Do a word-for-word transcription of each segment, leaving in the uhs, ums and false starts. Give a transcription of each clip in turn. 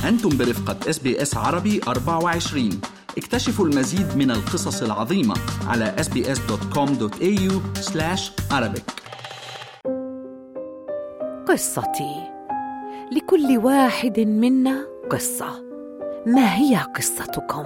أنتم برفقة إس بي إس عربي أربعة وعشرين. اكتشفوا المزيد من القصص العظيمة على إس بي إس دوت كوم دوت إيه يو سلاش عربيك. قصتي، لكل واحد منا قصة. ما هي قصتكم؟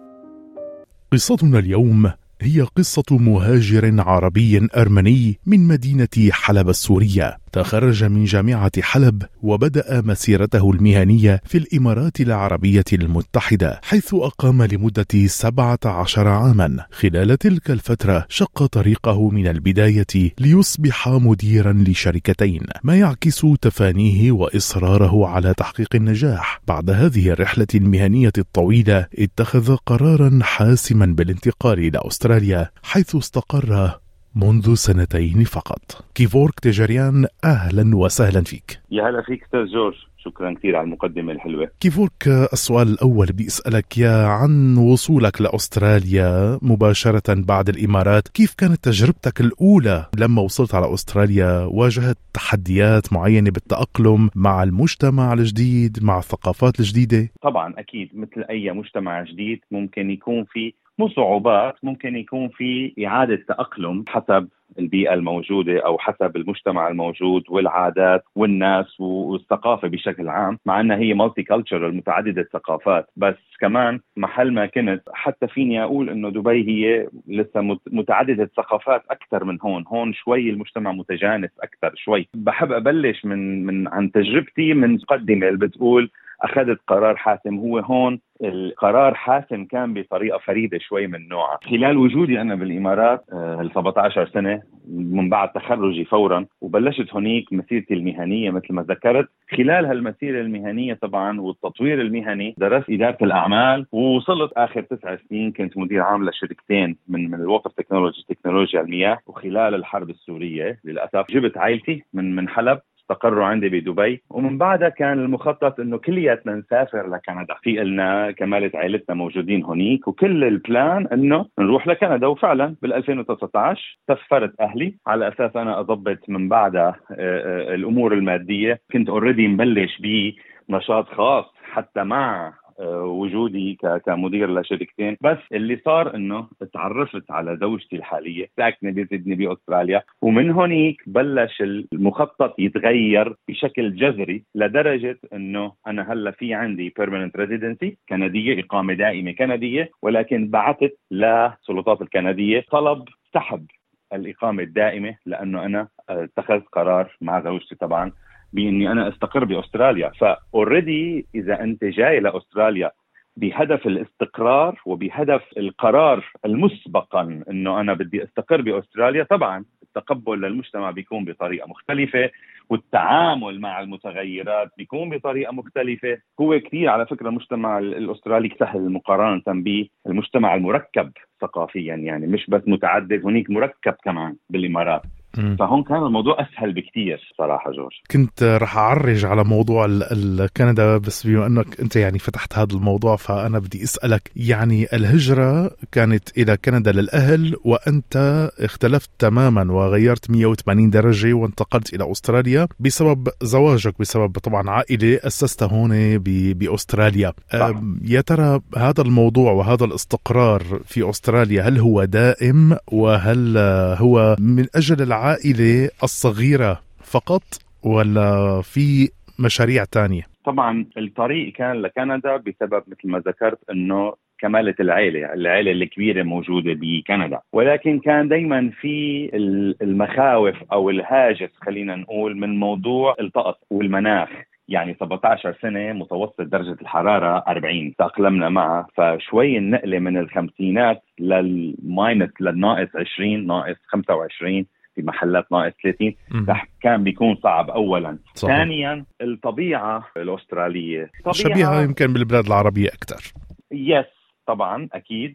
قصتنا اليوم هي قصة مهاجر عربي أرمني من مدينة حلب السورية. تخرج من جامعة حلب وبدأ مسيرته المهنية في الإمارات العربية المتحدة، حيث أقام لمدة سبعة عشر عاما. خلال تلك الفترة شق طريقه من البداية ليصبح مديرا لشركتين، ما يعكس تفانيه وإصراره على تحقيق النجاح. بعد هذه الرحلة المهنية الطويلة اتخذ قرارا حاسما بالانتقال إلى أستراليا، حيث استقر منذ سنتين فقط. كيفورك تجريان، أهلا وسهلا فيك. يا هلا فيك أستاذ جورج، شكرا كثير على المقدمة الحلوة. كيفورك، السؤال الأول بدي أسألك يا عن وصولك لأستراليا مباشرة بعد الإمارات. كيف كانت تجربتك الأولى لما وصلت على أستراليا؟ واجهت تحديات معينة بالتأقلم مع المجتمع الجديد، مع الثقافات الجديدة؟ طبعا أكيد، مثل أي مجتمع جديد ممكن يكون في مو صعوبات، ممكن يكون في إعادة تأقلم حسب البيئة الموجودة أو حسب المجتمع الموجود والعادات والناس والثقافة بشكل عام، مع أنها هي مالتي كالتشر متعددة الثقافات. بس كمان محل ما كنت، حتى فيني أقول أنه دبي هي لسه متعددة الثقافات أكثر من هون. هون شوي المجتمع متجانس أكثر شوي. بحب أبلش من من عن تجربتي من مقدمة اللي بتقول أخذت قرار حاسم. هو هون القرار حاسم كان بطريقة فريدة شوي من نوعها. خلال وجودي أنا بالإمارات ال سبعة عشر سنة من بعد تخرجي فورا، وبلشت هنيك مسيرتي المهنية مثل ما ذكرت. خلال هالمسيرة المهنية طبعا والتطوير المهني درست إدارة الأعمال، ووصلت آخر تسع سنين كنت مدير عام لشركتين من من الووتر تكنولوجي، تكنولوجيا المياه. وخلال الحرب السورية للأسف جبت عائلتي من من حلب، استقروا عندي بدبي، ومن بعدها كان المخطط انه كلياتنا نسافر لكندا. في لنا كمالة عائلتنا موجودين هنيك، وكل البلان انه نروح لكندا. وفعلا بال ألفين وتسعة عشر سفرت اهلي على اساس انا اضبط من بعدها الامور المادية. كنت اوريدي مبلش بنشاط خاص حتى مع وجودي كمدير لشركتين. بس اللي صار انه تعرفت على زوجتي الحالية ساكنة بسيدني بأستراليا، ومن هونيك بلش المخطط يتغير بشكل جذري لدرجة انه انا هلا في عندي permanent residency كندية، اقامة دائمة كندية، ولكن بعثت للسلطات الكندية طلب سحب الإقامة الدائمة، لانه انا اتخذت قرار مع زوجتي طبعا بإني أنا أستقر بأستراليا. فأوريدي إذا أنت جاي لأستراليا بهدف الاستقرار وبهدف القرار المسبقا إنه أنا بدي أستقر بأستراليا، طبعا التقبل للمجتمع بيكون بطريقة مختلفة، والتعامل مع المتغيرات بيكون بطريقة مختلفة. هو كثير على فكرة المجتمع الأسترالي سهل مقارنة بالمجتمع المركب ثقافيا، يعني مش بس متعدد، هناك مركب كمان بالإمارات. فهون كان الموضوع أسهل بكتير صراحة جورج. كنت رح أعرج على موضوع الكندا، بس بما أنك أنت يعني فتحت هذا الموضوع فأنا بدي أسألك، يعني الهجرة كانت إلى كندا للأهل، وأنت اختلفت تماما وغيرت مية وثمانين درجة وانتقلت إلى أستراليا بسبب زواجك، بسبب طبعا عائلة أسستها هون بأستراليا. يا ترى هذا الموضوع وهذا الاستقرار في أستراليا هل هو دائم، وهل هو من أجل العائلة العائلة الصغيرة فقط، ولا في مشاريع تانية؟ طبعا الطريق كان لكندا بسبب مثل ما ذكرت انه كمالة العائلة، العائلة الكبيرة موجودة بكندا، ولكن كان دايما في المخاوف او الهاجس خلينا نقول من موضوع الطقس والمناخ. يعني سبعة عشر سنة متوسط درجة الحرارة أربعين تأقلمنا معها، فشوي النقلة من الخمسينات للماينس للناقص عشرين ناقص خمسة وعشرين في محلات ناقص ثلاثين كان بيكون صعب أولا. صحيح. ثانيا الطبيعة الأسترالية شبيهة يمكن بالبلاد العربية أكثر. يس طبعا أكيد،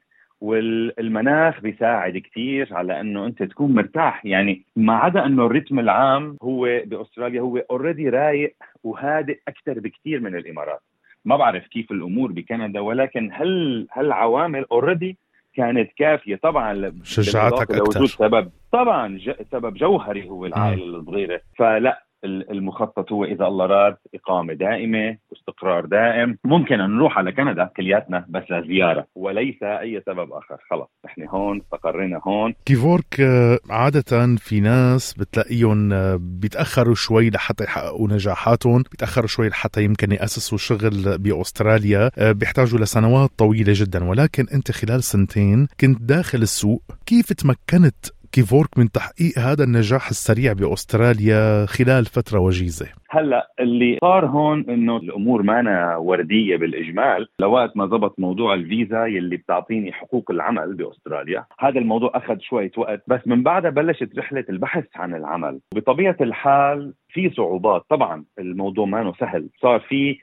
والمناخ بيساعد كتير على أنه أنت تكون مرتاح. يعني ما عدا أنه الرتم العام هو بأستراليا هو أوريدي رايق وهادئ أكثر بكتير من الإمارات. ما بعرف كيف الأمور بكندا، ولكن هل هالعوامل أوريدي كانت كافية طبعا شجعتك أكثر. سبب طبعا ج... سبب جوهري هو العائلة الصغيرة. فلا المخطط هو إذا الله راد إقامة دائمة واستقرار دائم. ممكن أن نروح على كندا كلياتنا بس لزيارة وليس أي سبب آخر. خلاص نحن هون استقرينا هون. كيفورك عادة في ناس بتلاقيهم بيتأخروا شوي لحتى يحققوا نجاحاتهم، بيتأخروا شوي لحتى يمكن يأسسوا شغل بأستراليا، بيحتاجوا لسنوات طويلة جدا، ولكن أنت خلال سنتين كنت داخل السوق. كيف تمكنت كيفورك من تحقيق هذا النجاح السريع بأستراليا خلال فترة وجيزة؟ هلأ اللي صار هون إنه الأمور مانا وردية بالإجمال. لوقت ما زبط موضوع الفيزا يلي بتعطيني حقوق العمل بأستراليا، هذا الموضوع أخذ شوية وقت، بس من بعدها بلشت رحلة البحث عن العمل. بطبيعة الحال في صعوبات طبعا، الموضوع مانو سهل. صار في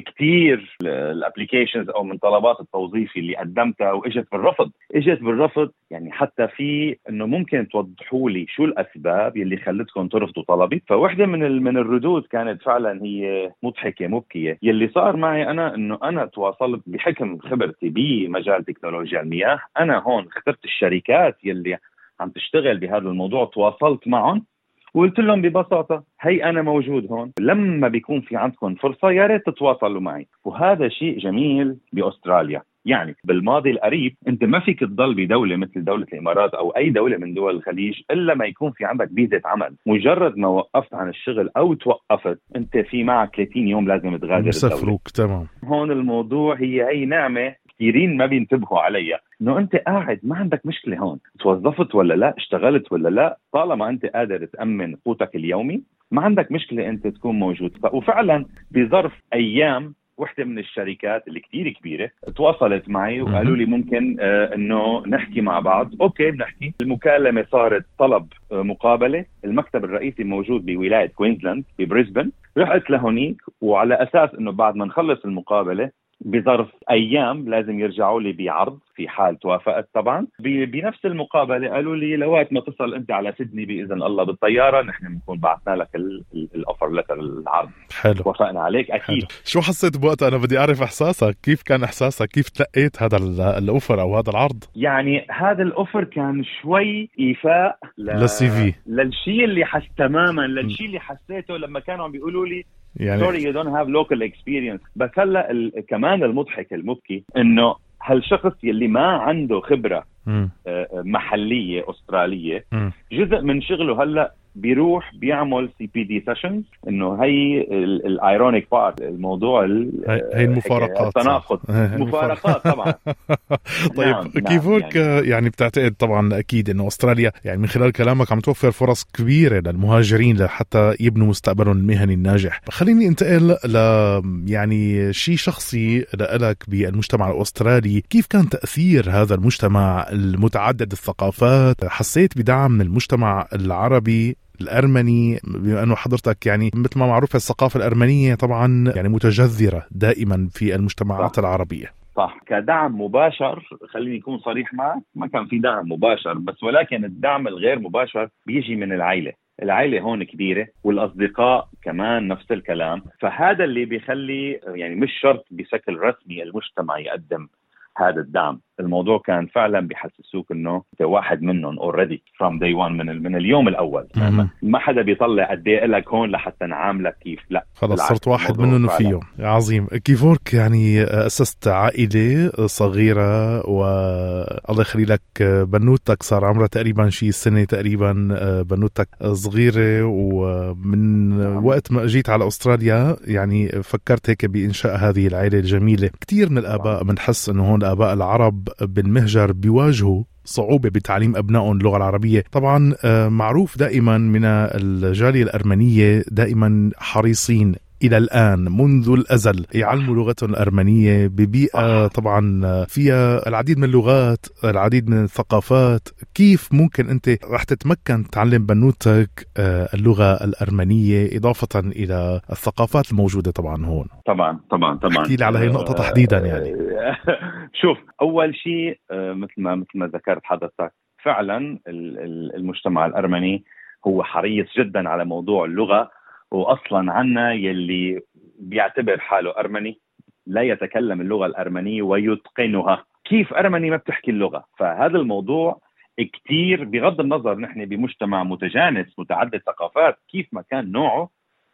كتير الابليكيشنز او من طلبات التوظيف اللي قدمتها واجت بالرفض اجت بالرفض يعني حتى في انه ممكن توضحوا لي شو الاسباب اللي خلتكم ترفضوا طلبي. فواحده من من الردود كانت فعلا هي مضحكه مبكيه. يلي صار معي انا انه انا تواصلت بحكم خبرتي بمجال تكنولوجيا المياه، انا هون اخترت الشركات يلي عم تشتغل بهذا الموضوع، تواصلت معهم وقلت لهم ببساطة هي أنا موجود هون، لما بيكون في عندكم فرصة يا ريت تتواصلوا معي. وهذا شيء جميل بأستراليا. يعني بالماضي القريب أنت ما فيك تضل بدولة مثل دولة الإمارات أو أي دولة من دول الخليج إلا ما يكون في عندك فيزا عمل. مجرد ما وقفت عن الشغل أو توقفت أنت في معك ثلاثين يوم لازم تغادر الدولة. تمام. هون الموضوع هي أي نعمة كثيرين ما بينتبهوا عليها، انه انت قاعد ما عندك مشكله هون، توظفت ولا لا، اشتغلت ولا لا، طالما انت قادر تأمن قوتك اليومي ما عندك مشكله انت تكون موجود. وفعلا بظرف ايام وحده من الشركات اللي كتير كبيره تواصلت معي وقالوا لي ممكن آه انه نحكي مع بعض. اوكي بنحكي. المكالمه صارت طلب آه مقابله. المكتب الرئيسي موجود بولايه كوينزلاند ببريسبن. رحت لهونيك وعلى اساس انه بعد ما نخلص المقابله بظرف أيام لازم يرجعوا لي بعرض في حال توافقت. طبعا بنفس المقابلة قالوا لي لوقت ما تصل أنت على سيدني بإذن الله بالطيارة نحن بنكون بعثنا لك الأوفر لتر العرض. حلو. وافقنا عليك أكيد. حلو. شو حسيت بوقتها؟ أنا بدي أعرف إحساسك، كيف كان إحساسك؟ كيف تلقيت هذا الأوفر أو هذا العرض؟ يعني هذا الأوفر كان شوي إيفاء ل... للسي في، للشيء اللي حس تماما للشيء اللي حسيته لما كانوا عم بيقولوا لي يعني sorry you don't have local experience. بس هلا ال... كمان المضحك المبكي انه هالشخص يلي ما عنده خبرة م. محلية أسترالية م. جزء من شغله هلا بيروح بيعمل سي بي دي سيشنز. انه هي الايرونيك بارت الموضوع هي المفارقات، التناقض مفارقات طبعا. طيب نعم كيفورك يعني, يعني بتعتقد طبعا اكيد انه استراليا يعني من خلال كلامك عم توفر فرص كبيره للمهاجرين لحتى يبنوا مستقبلهم المهني الناجح. خليني انتقل ل يعني شيء شخصي لك بالمجتمع الاسترالي. كيف كان تاثير هذا المجتمع المتعدد الثقافات؟ حسيت بدعم من المجتمع العربي الأرمني بما أنه حضرتك يعني مثل ما معروف الثقافة الأرمنية طبعا يعني متجذرة دائما في المجتمعات صح. العربية صح. كدعم مباشر خليني يكون صريح معك، ما كان في دعم مباشر، بس ولكن الدعم الغير مباشر بيجي من العائلة. العائلة هون كبيرة والأصدقاء كمان نفس الكلام. فهذا اللي بيخلي يعني مش شرط بشكل رسمي المجتمع يقدم هذا الدعم. الموضوع كان فعلا بيحسسوك انه انت واحد منهم already from day one من من اليوم الاول. ما حدا بيطلع قد ايه لك هون لحتى نعاملك كيف، لا خلص صرت واحد منهم فيهم. عظيم. كيفورك يعني اسست عائله صغيره والله يخلي لك بنوتك صار عمرها تقريبا شيء سنه تقريبا، بنوتك صغيره، ومن وقت ما اجيت على استراليا يعني فكرت هيك بانشاء هذه العائله الجميله. كثير من الاباء بنحس انه هون الاباء العرب بالمهجر بيواجهوا صعوبة بتعليم أبنائهم اللغة العربية. طبعا معروف دائما من الجالية الأرمنية دائما حريصين إلى الآن منذ الأزل يعلموا لغتهم الأرمنية ببيئة طبعا فيها العديد من اللغات، العديد من الثقافات. كيف ممكن أنت رح تتمكن تعلم بنوتك اللغة الأرمنية إضافة إلى الثقافات الموجودة طبعا هون؟ طبعا طبعا طبعا. احكي لي على هي النقطة تحديدا. يعني شوف، أول شيء مثل ما مثل ما ذكرت حضرتك فعلا المجتمع الأرمني هو حريص جدا على موضوع اللغة. وأصلا عنا يلي بيعتبر حاله أرمني لا يتكلم اللغة الأرمنية ويتقنها. كيف أرمني ما بتحكي اللغة؟ فهذا الموضوع كتير بغض النظر نحن بمجتمع متجانس متعدد ثقافات كيف ما كان نوعه،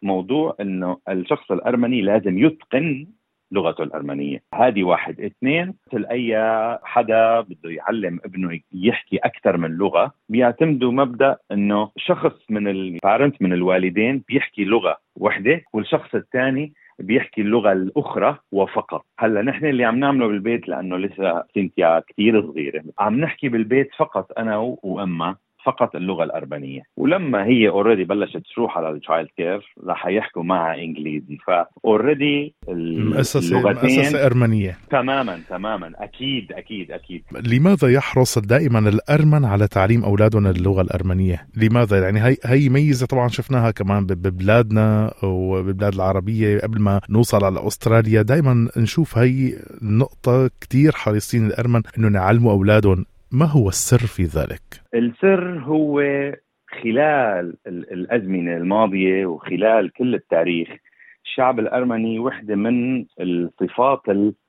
موضوع إنه الشخص الأرمني لازم يتقن لغته الأرمنية. هذه واحد. اثنين، مثل أي حدا بده يعلم ابنه يحكي أكثر من لغة، بيعتمدوا مبدأ إنه شخص من البارنت من الوالدين بيحكي لغة واحدة والشخص الثاني بيحكي اللغة الأخرى وفقط. هلا نحن اللي عم نعمله بالبيت، لأنه لسه سنتيا كتير صغيرة، عم نحكي بالبيت فقط أنا وأمها فقط اللغة الأرمنية، ولما هي اوريدي بلشت تروح على التشايلد كير راح يحكوا معها إنجليزي، فاوريدي مؤسسة مؤسسة أرمنية. تماما تماما أكيد أكيد أكيد. لماذا يحرص دائما الأرمن على تعليم أولادنا اللغة الأرمنية؟ لماذا؟ يعني هي هي ميزة طبعا شفناها كمان ببلادنا وبالبلاد العربية قبل ما نوصل على أستراليا، دائما نشوف هي نقطة كتير حريصين الأرمن إنه نعلموا أولادهم. ما هو السر في ذلك؟ السر هو خلال الأزمنة الماضية وخلال كل التاريخ الشعب الأرمني وحدة من الصفات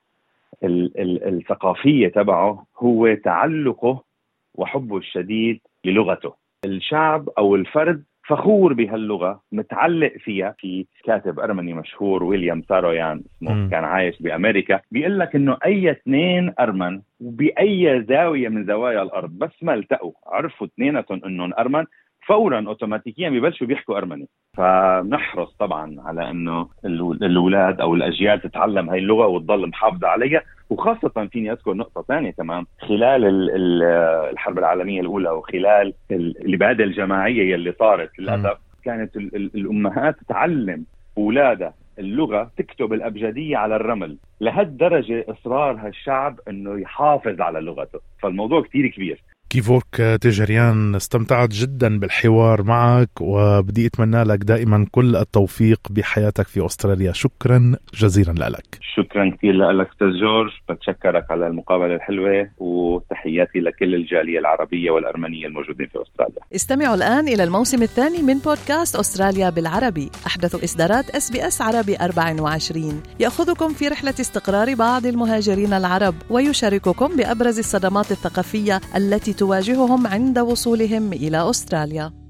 الثقافية تبعه هو تعلقه وحبه الشديد للغته. الشعب أو الفرد فخور بهاللغة، متعلق فيها. في كاتب أرمني مشهور ويليام سارويان اسمه، كان عايش بأمريكا، بيقول لك إنه أي اثنين أرمن وبأي زاوية من زوايا الأرض بس ما التقوا عرفوا اثنيناتهم إنهم أرمن، فورا أوتوماتيكيا بيبلشوا بيحكوا أرمني. فنحرص طبعا على إنه الأولاد أو الأجيال تتعلم هاي اللغة وتضل محافظة عليها. وخاصة فيني أذكر نقطة ثانية كمان، خلال الحرب العالمية الأولى وخلال الإبادة الجماعية اللي صارت للأسف، كانت الأمهات تعلم أولادها اللغة، تكتب الأبجدية على الرمل. لهالدرجة إصرار هالشعب إنه يحافظ على لغته، فالموضوع كتير كبير. كيفورك تيجريان، استمتعت جدا بالحوار معك وبدي أتمنى لك دائما كل التوفيق بحياتك في أستراليا. شكرا جزيلا لك. شكرا كثير لك أستاذ جورج، بتشكرك على المقابلة الحلوة، وتحياتي لكل الجالية العربية والأرمنية الموجودين في أستراليا. استمعوا الآن إلى الموسم الثاني من بودكاست أستراليا بالعربي، أحدث إصدارات إس بي إس عربي أربعة وعشرين، يأخذكم في رحلة استقرار بعض المهاجرين العرب ويشارككم بأبرز الصدمات الثقافية التي تواجههم عند وصولهم إلى أستراليا.